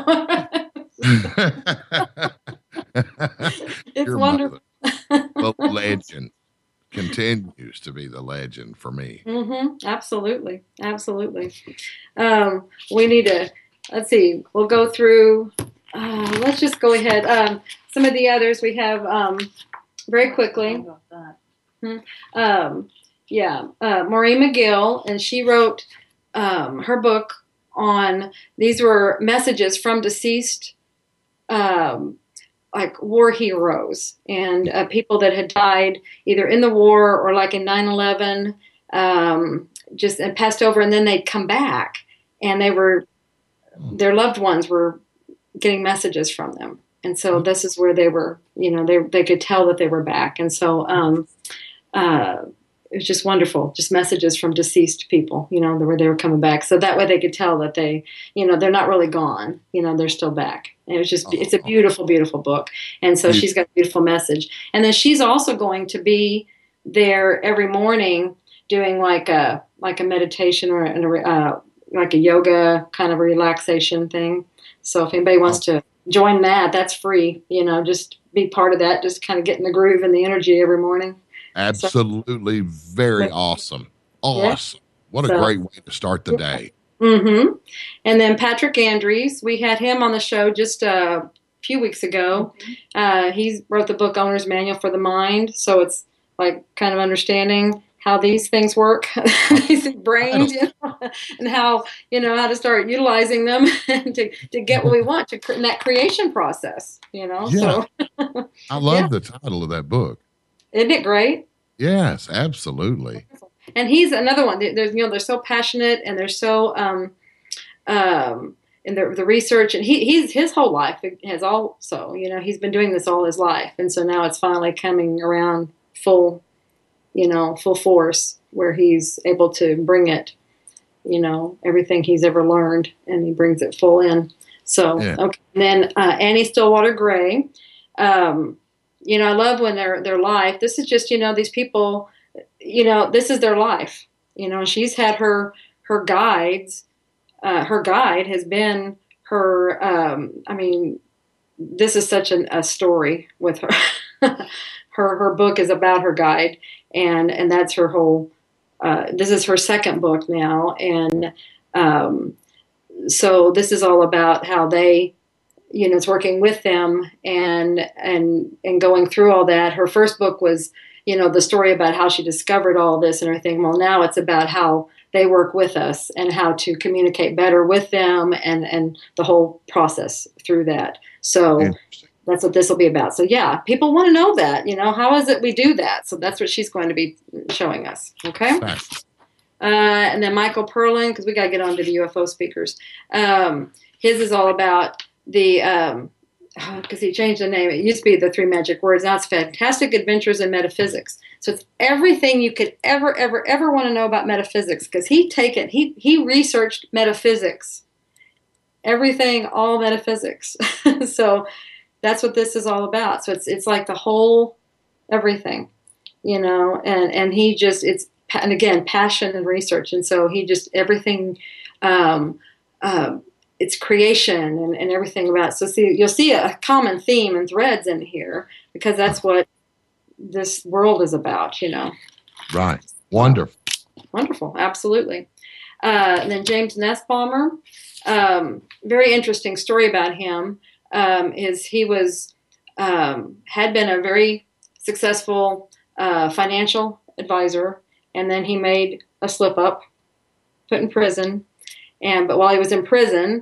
it's Your wonderful. mother, the legend, continues to be the legend for me. Mm-hmm. Absolutely. Absolutely. Um, we need to, let's see, we'll go through, uh, let's just go ahead. Um, some of the others we have, um, very quickly. Um, yeah, uh, Maureen McGill, and she wrote, um, her book on, these were messages from deceased, um, like war heroes and uh, people that had died either in the war or like in nine eleven, um, just and passed over, and then they'd come back and they were, their loved ones were getting messages from them. And so this is where they were, you know, they they could tell that they were back. And so um, uh, it was just wonderful, just messages from deceased people, you know, where they were coming back. So that way they could tell that they, you know, they're not really gone, you know, they're still back. And it was just, it's a beautiful, beautiful book. And so she's got a beautiful message. And then she's also going to be there every morning doing like a, like a meditation or a, uh, like a yoga kind of a relaxation thing. So if anybody wants to join that, that's free, you know, just be part of that, just kind of get in the groove and the energy every morning. Absolutely. Very awesome. Awesome. Yeah. What a so, great way to start the day. Mm-hmm. And then Patrick Andrews, we had him on the show just a few weeks ago. Mm-hmm. Uh, he wrote the book Owner's Manual for the Mind. So it's like kind of understanding how these things work, these brains, you know, and how, you know, how to start utilizing them to, to get what we want to in that creation process, you know. Yeah. So I love yeah. the title of that book. Isn't it great? Yes, absolutely. And he's another one. There's, you know, they're so passionate and they're so, um, um, in the, the research, and he, he's his whole life has also, you know, he's been doing this all his life, and so now it's finally coming around full, you know, full force where he's able to bring it, you know, everything he's ever learned, and he brings it full in. So, yeah. Okay. And then uh, Annie Stillwater Gray. Um, You know, I love when their their life. This is just, you know, these people, you know, this is their life. You know, she's had her her guides. Uh, her guide has been her. Um, I mean, this is such an, a story with her. her her book is about her guide, and and that's her whole. Uh, this is her second book now, and um, so this is all about how they. You know, it's working with them and and and going through all that. Her first book was, you know, the story about how she discovered all this and everything. Well, now it's about how they work with us and how to communicate better with them and, and the whole process through that. So that's what this will be about. So, yeah, people want to know that, you know, how is it we do that? So that's what she's going to be showing us. Okay. Nice. Uh, and then Michael Perlin, because we got to get on to the U F O speakers. Um, his is all about the, um, because he changed the name. It used to be the Three Magic Words. Now it's Fantastic Adventures in Metaphysics. So it's everything you could ever, ever, ever want to know about metaphysics. Because he taken he he researched metaphysics, everything, all metaphysics. So that's what this is all about. So it's it's like the whole everything, you know. And and he just it's and again passion and research. And so he just everything. Um, um, It's creation and, and everything about it. So see, you'll see a common theme and threads in here because that's what this world is about, you know. Right. Wonderful. Wonderful. Absolutely. Uh, and then James Nussbaumer, um, very interesting story about him um, is he was um, had been a very successful uh, financial advisor, and then he made a slip up, put in prison. And but while he was in prison,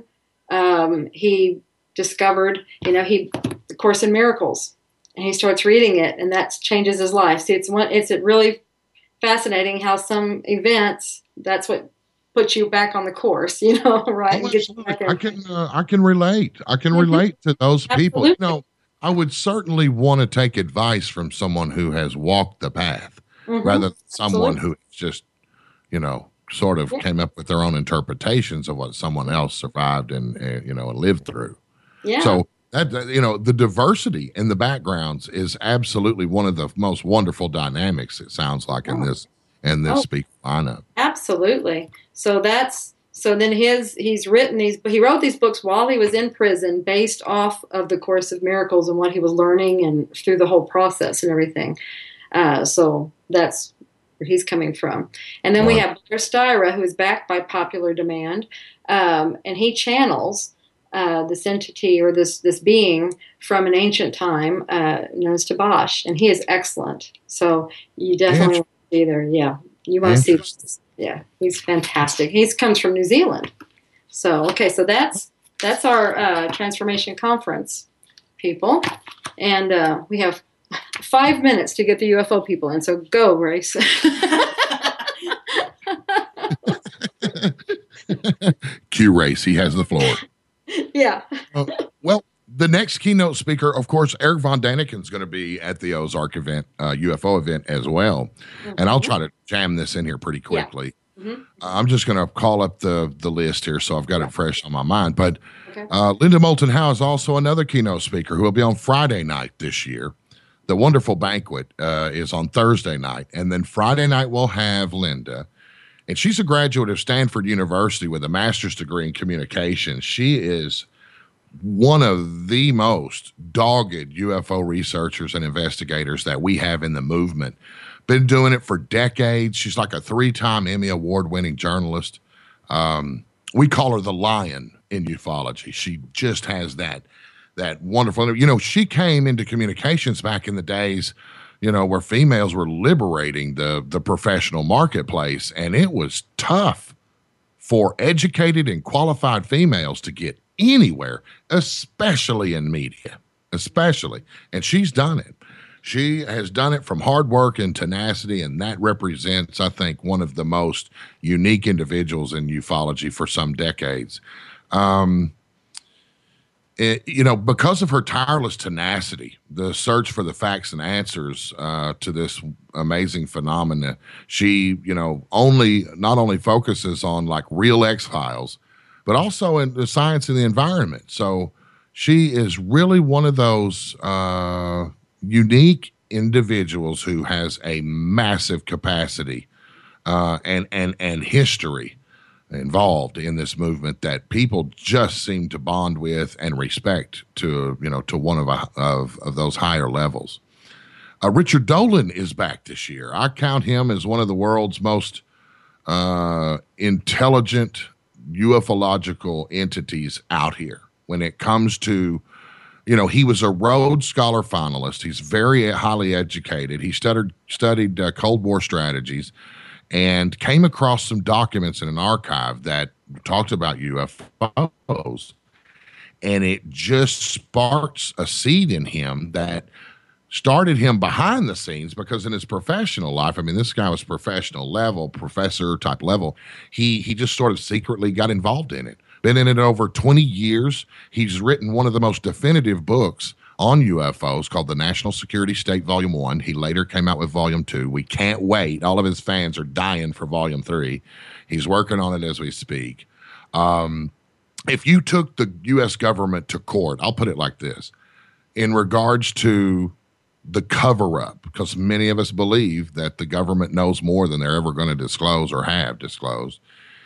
um, he discovered, you know, he the Course in Miracles, and he starts reading it, and that changes his life. See, it's one, it's really fascinating how some events that's what puts you back on the course, you know, right? Oh, gets you back in. I can uh, I can relate. I can mm-hmm. relate to those people. Absolutely. You know, I would certainly want to take advice from someone who has walked the path, mm-hmm. rather than someone Absolutely. who just, you know. Sort of yeah. came up with their own interpretations of what someone else survived and, uh, you know, lived through. Yeah. So that, you know, the diversity in the backgrounds is absolutely one of the most wonderful dynamics. It sounds like oh. in this, in this oh. speak lineup. Absolutely. So that's, so then his, he's written these, he wrote these books while he was in prison based off of the Course of Miracles and what he was learning and through the whole process and everything. Uh, so that's, where he's coming from. And then right. we have Blair Styra, who is backed by popular demand, um, and he channels uh, this entity or this this being from an ancient time uh, known as Tabash, and he is excellent. So you definitely want to see there. Yeah, you want to see this. Yeah, he's fantastic. He comes from New Zealand. So, okay, so that's that's our uh, Transformation Conference, people. And uh, we have five minutes to get the U F O people in, so go, Grace. Q Race, he has the floor. Yeah. uh, well, the next keynote speaker, of course, Eric Von Daniken is going to be at the Ozark event, uh, U F O event as well. Mm-hmm. And I'll try to jam this in here pretty quickly. Yeah. Mm-hmm. Uh, I'm just going to call up the the list here, so I've got yeah. it fresh on my mind. But okay. uh, Linda Moulton Howe is also another keynote speaker who will be on Friday night this year. The Wonderful Banquet uh, is on Thursday night. And then Friday night we'll have Linda. And she's a graduate of Stanford University with a master's degree in communications. She is one of the most dogged U F O researchers and investigators that we have in the movement. Been doing it for decades. She's like a three-time Emmy Award-winning journalist. Um, we call her the Lion in ufology. She just has that that wonderful, you know, she came into communications back in the days, you know, where females were liberating the the professional marketplace, and it was tough for educated and qualified females to get anywhere, especially in media, especially. And she's done it. She has done it from hard work and tenacity, and that represents, I think, one of the most unique individuals in ufology for some decades. Um, it, you know, because of her tireless tenacity, the search for the facts and answers uh, to this amazing phenomena, she, you know, only not only focuses on like real X-Files, but also in the science and the environment. So she is really one of those uh, unique individuals who has a massive capacity uh, and and and history involved in this movement that people just seem to bond with and respect to, you know, to one of a, of of those higher levels. Uh, Richard Dolan is back this year. I count him as one of the world's most uh, intelligent ufological entities out here when it comes to, you know, he was a Rhodes Scholar finalist. He's very highly educated. He studied studied uh, Cold War strategies and came across some documents in an archive that talked about U F Os. And it just sparks a seed in him that started him behind the scenes, because in his professional life, I mean, this guy was professional level, professor type level. He he just sort of secretly got involved in it. Been in it over twenty years. He's written one of the most definitive books on U F Os called The National Security State Volume one. He later came out with Volume two. We can't wait. All of his fans are dying for Volume three. He's working on it as we speak. Um, if you took the U S government to court, I'll put it like this, in regards to the cover-up, because many of us believe that the government knows more than they're ever going to disclose or have disclosed,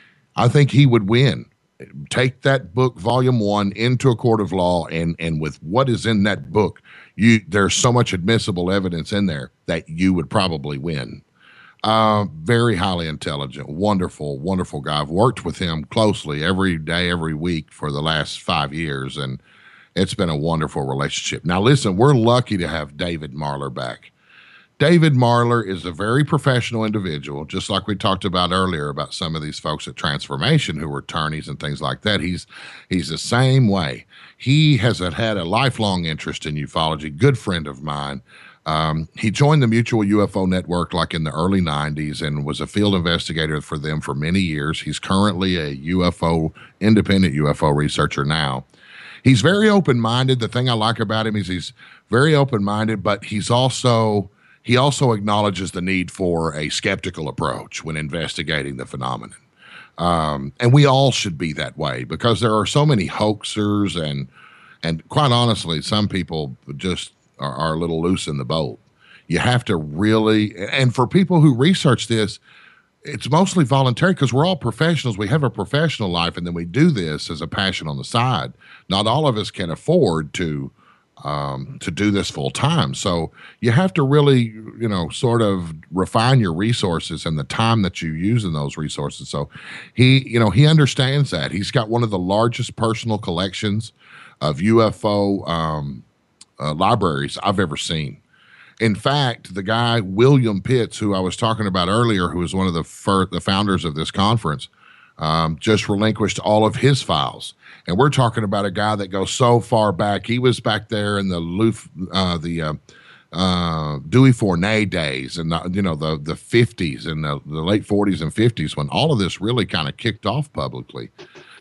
I think he would win. Take that book, volume one, into a court of law, and and with what is in that book, you there's so much admissible evidence in there that you would probably win. Uh, very highly intelligent, wonderful, wonderful guy. I've worked with him closely every day, every week for the last five years, and it's been a wonderful relationship. Now, listen, we're lucky to have David Marler back. David Marler is a very professional individual, just like we talked about earlier about some of these folks at Transformation who were attorneys and things like that. He's he's the same way. He has had a lifelong interest in ufology, good friend of mine. Um, he joined the Mutual U F O Network like in the early nineties and was a field investigator for them for many years. He's currently a U F O, independent U F O researcher now. He's very open-minded. The thing I like about him is he's very open-minded, but he's also... He also acknowledges the need for a skeptical approach when investigating the phenomenon. Um, and we all should be that way, because there are so many hoaxers and, and quite honestly, some people just are, are a little loose in the boat. You have to really, and for people who research this, it's mostly voluntary because we're all professionals. We have a professional life, and then we do this as a passion on the side. Not all of us can afford to Um, to do this full time. So you have to really, you know, sort of refine your resources and the time that you use in those resources. So he, you know, he understands that. He's got one of the largest personal collections of U F O um, uh, libraries I've ever seen. In fact, the guy, William Pitts, who I was talking about earlier, who was one of the fir- the founders of this conference, um, just relinquished all of his files. And we're talking about a guy that goes so far back. He was back there in the Luf, uh, the uh, uh, Dewey Fournet days, and the, you know the the fifties and the, the late forties and fifties when all of this really kind of kicked off publicly.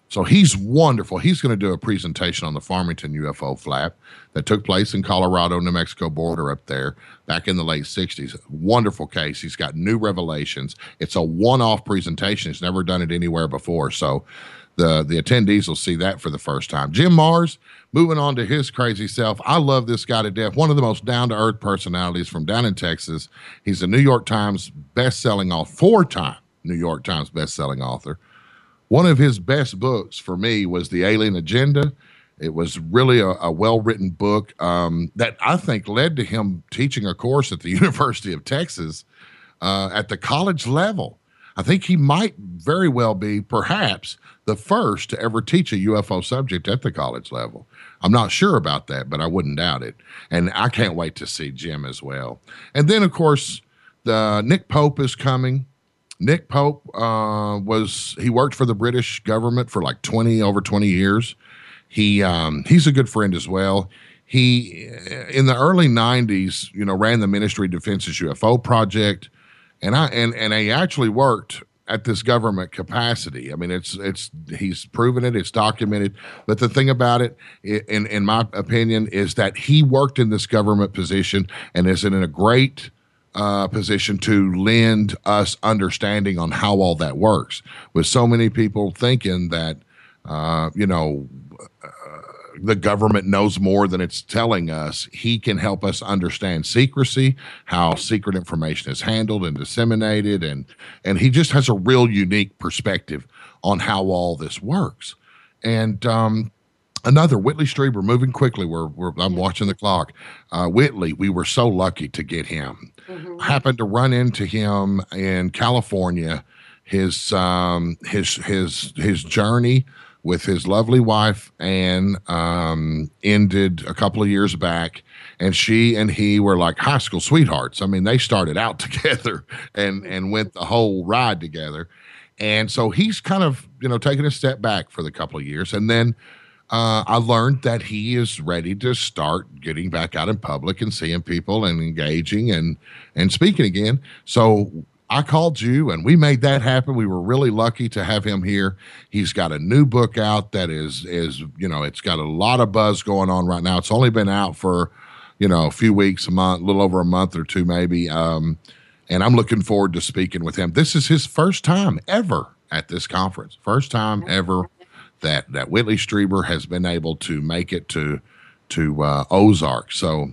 So he's wonderful. He's going to do a presentation on the Farmington U F O flap that took place in Colorado, New Mexico border up there back in the late sixties. Wonderful case. He's got new revelations. It's a one-off presentation. He's never done it anywhere before. So the, the attendees will see that for the first time. Jim Marrs, moving on to his crazy self. I love this guy to death. One of the most down-to-earth personalities from down in Texas. He's a New York Times best-selling author, four-time New York Times best-selling author. One of his best books for me was The Alien Agenda. It was really a, a well-written book um, that I think led to him teaching a course at the University of Texas uh, at the college level. I think he might very well be, perhaps, the first to ever teach a U F O subject at the college level. I'm not sure about that, but I wouldn't doubt it. And I can't wait to see Jim as well. And then, of course, the Nick Pope is coming. Nick Pope uh, was, he worked for the British government for like twenty, over twenty years. He, um, he's a good friend as well. He, in the early nineties, you know, ran the Ministry of Defense's U F O project. And I, and, and he actually worked at this government capacity. I mean, it's, it's, he's proven it, it's documented. But the thing about it, in, in my opinion, is that he worked in this government position and is in a great Uh, position to lend us understanding on how all that works. With so many people thinking that, uh, you know, uh, the government knows more than it's telling us, he can help us understand secrecy, how secret information is handled and disseminated, and and he just has a real unique perspective on how all this works. And um, Another, Whitley Strieber, moving quickly. We're, we're I'm watching the clock. Uh, Whitley, we were so lucky to get him. Mm-hmm. Happened to run into him in California. His um, his his his journey with his lovely wife Anne um, ended a couple of years back, and she and he were like high school sweethearts. I mean, they started out together and and went the whole ride together. And so he's kind of, you know, taking a step back for the couple of years, and then. Uh, I learned that he is ready to start getting back out in public and seeing people and engaging and and speaking again. So I called you, and we made that happen. We were really lucky to have him here. He's got a new book out that is is you know it's got a lot of buzz going on right now. It's only been out for you know a few weeks, a month, a little over a month or two maybe. Um, and I'm looking forward to speaking with him. This is his first time ever at this conference. First time ever. That that Whitley Strieber has been able to make it to to uh, Ozark. So,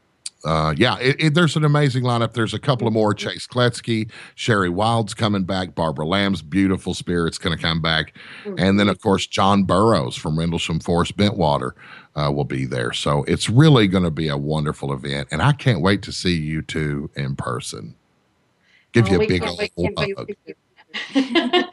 uh, yeah, it, it, there's an amazing lineup. There's a couple of more. Chase Kletzky, Sherry Wild's coming back. Barbara Lamb's Beautiful Spirit's going to come back. Mm-hmm. And then, of course, John Burroughs from Rendlesham Forest Bentwater uh, will be there. So it's really going to be a wonderful event. And I can't wait to see you two in person. Give oh, you a big old hug.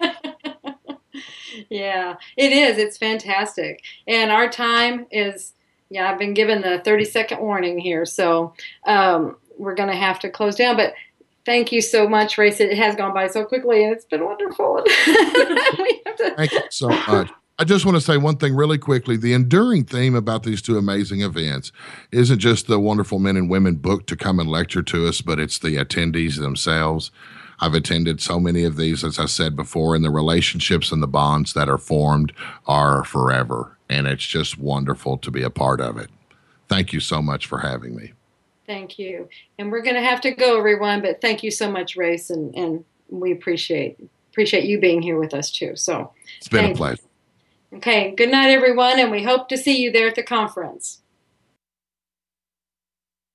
Yeah, it is. It's fantastic. And our time is, yeah, I've been given the thirty second warning here. So um, we're going to have to close down. But thank you so much, Race. It has gone by so quickly, and it's been wonderful. We have to- Thank you so much. I just want to say one thing really quickly. The enduring theme about these two amazing events isn't just the wonderful men and women booked to come and lecture to us, but it's the attendees themselves. I've attended so many of these, as I said before, and the relationships and the bonds that are formed are forever. And it's just wonderful to be a part of it. Thank you so much for having me. Thank you. And we're going to have to go, everyone, but thank you so much, Race, and, and we appreciate appreciate you being here with us, too. So it's been a pleasure. You. Okay, good night, everyone, and we hope to see you there at the conference.